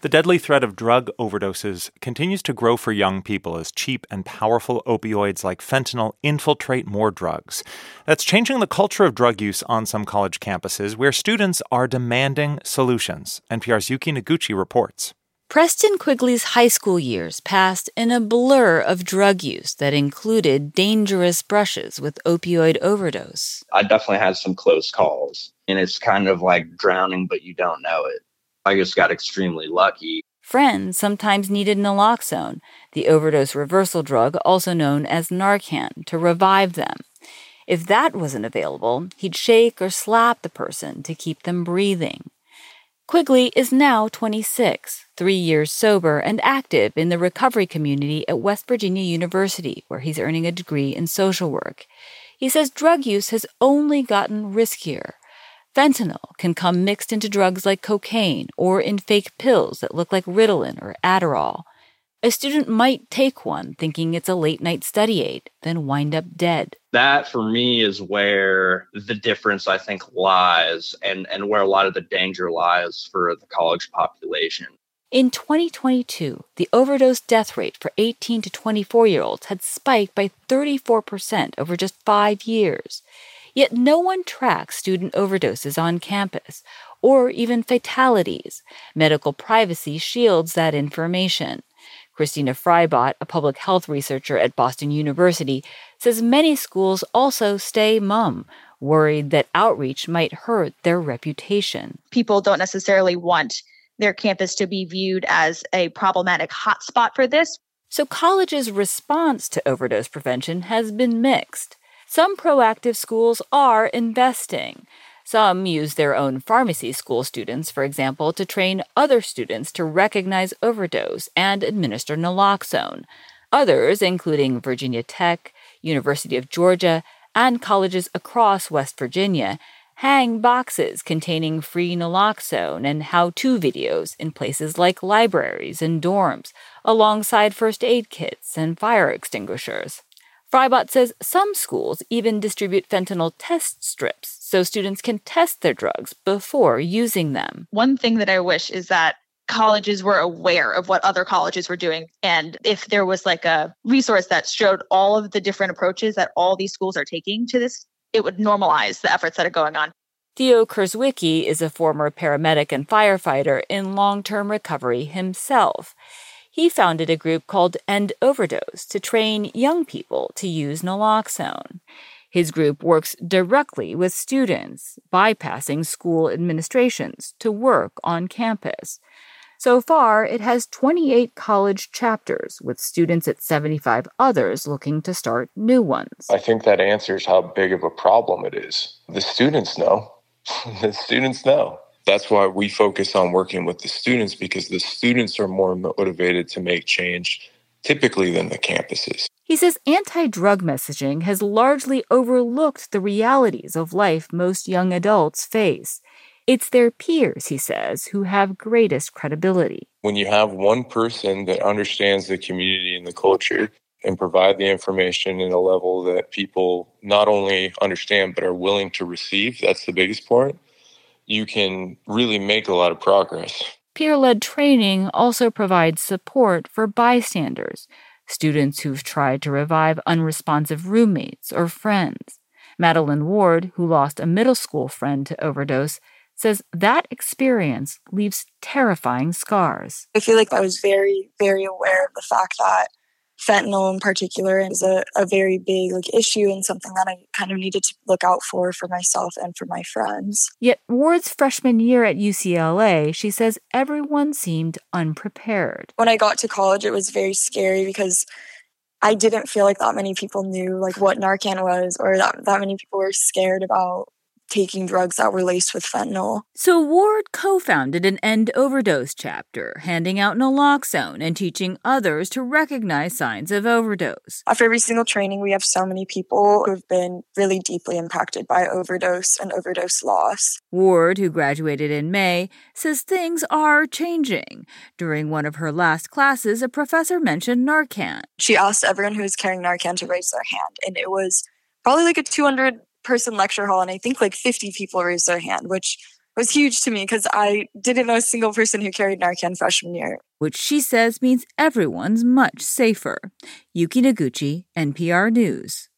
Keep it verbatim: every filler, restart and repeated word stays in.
The deadly threat of drug overdoses continues to grow for young people as cheap and powerful opioids like fentanyl infiltrate more drugs. That's changing the culture of drug use on some college campuses where students are demanding solutions. N P R's Yuki Noguchi reports. Preston Quigley's high school years passed in a blur of drug use that included dangerous brushes with opioid overdose. I definitely had some close calls, and it's kind of like drowning, but you don't know it. I just got extremely lucky. Friends sometimes needed naloxone, the overdose reversal drug also known as Narcan, to revive them. If that wasn't available, he'd shake or slap the person to keep them breathing. Quigley is now twenty-six, three years sober and active in the recovery community at West Virginia University, where he's earning a degree in social work. He says drug use has only gotten riskier. Fentanyl can come mixed into drugs like cocaine or in fake pills that look like Ritalin or Adderall. A student might take one thinking it's a late-night study aid, then wind up dead. That, for me, is where the difference, I think, lies and, and where a lot of the danger lies for the college population. In twenty twenty-two, the overdose death rate for eighteen to twenty-four-year-olds had spiked by thirty-four percent over just five years. Yet no one tracks student overdoses on campus, or even fatalities. Medical privacy shields that information. Christina Freibot, a public health researcher at Boston University, says many schools also stay mum, worried that outreach might hurt their reputation. People don't necessarily want their campus to be viewed as a problematic hotspot for this. So colleges' response to overdose prevention has been mixed. Some proactive schools are investing. Some use their own pharmacy school students, for example, to train other students to recognize overdose and administer naloxone. Others, including Virginia Tech, University of Georgia, and colleges across West Virginia, hang boxes containing free naloxone and how-to videos in places like libraries and dorms, alongside first aid kits and fire extinguishers. Freibot says some schools even distribute fentanyl test strips so students can test their drugs before using them. One thing that I wish is that colleges were aware of what other colleges were doing. And if there was like a resource that showed all of the different approaches that all these schools are taking to this, it would normalize the efforts that are going on. Theo Kurzwicki is a former paramedic and firefighter in long-term recovery himself. He founded a group called End Overdose to train young people to use naloxone. His group works directly with students, bypassing school administrations to work on campus. So far, it has twenty-eight college chapters, with students at seventy-five others looking to start new ones. I think that answers how big of a problem it is. The students know. The students know. That's why we focus on working with the students, because the students are more motivated to make change, typically, than the campuses. He says anti-drug messaging has largely overlooked the realities of life most young adults face. It's their peers, he says, who have greatest credibility. When you have one person that understands the community and the culture and provide the information in a level that people not only understand but are willing to receive, that's the biggest part, you can really make a lot of progress. Peer-led training also provides support for bystanders, students who've tried to revive unresponsive roommates or friends. Madeline Ward, who lost a middle school friend to overdose, says that experience leaves terrifying scars. I feel like I was very, very aware of the fact that fentanyl in particular is a, a very big like issue and something that I kind of needed to look out for for myself and for my friends. Yet Ward's freshman year at U C L A, she says everyone seemed unprepared. When I got to college, it was very scary because I didn't feel like that many people knew like what Narcan was, or that, that many people were scared about taking drugs that were laced with fentanyl. So Ward co-founded an End Overdose chapter, handing out naloxone and teaching others to recognize signs of overdose. After every single training, we have so many people who have been really deeply impacted by overdose and overdose loss. Ward, who graduated in May, says things are changing. During one of her last classes, a professor mentioned Narcan. She asked everyone who was carrying Narcan to raise their hand, and it was probably like a two hundred person lecture hall, and I think like fifty people raised their hand, which was huge to me because I didn't know a single person who carried Narcan freshman year. Which she says means everyone's much safer. Yuki Noguchi, N P R News.